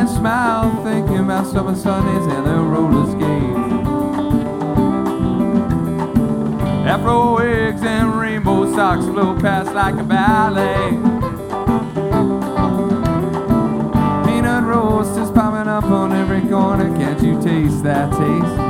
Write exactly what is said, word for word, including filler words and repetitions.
smile, thinking about summer Sundays and the roller skates. Afro wigs and rainbow socks flow past like a ballet. Peanut roast is popping up on every corner, can't you taste that taste?